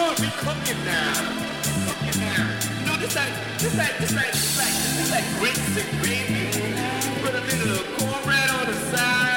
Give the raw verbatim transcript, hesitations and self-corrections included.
cooking now. Cooking now. You know, this like, this like, this like, this like, this like grits and gravy. Put a little cornbread on the side.